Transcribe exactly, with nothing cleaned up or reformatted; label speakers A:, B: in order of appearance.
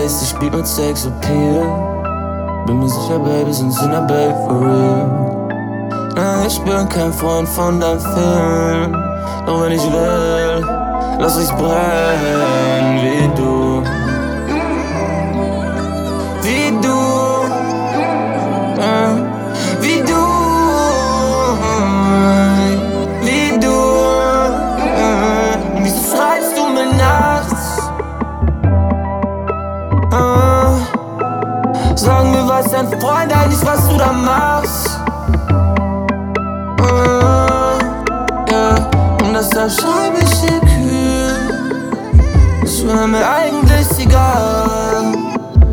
A: heißt, ich spiel mit Sexappeal. Bin mir sicher, Baby, sind's in der Babe for real. Nein, ich bin kein Freund von deinem Film. Doch wenn ich will, lass ich's brennen wie du. Wie du, äh, wie du, wie du, äh, wieso schreibst du mir nachts? Äh, sag mir, weiß dein Freund eigentlich, was du da machst? Äh, yeah. Und deshalb schreib ich dir kühl, es wär mir eigentlich egal.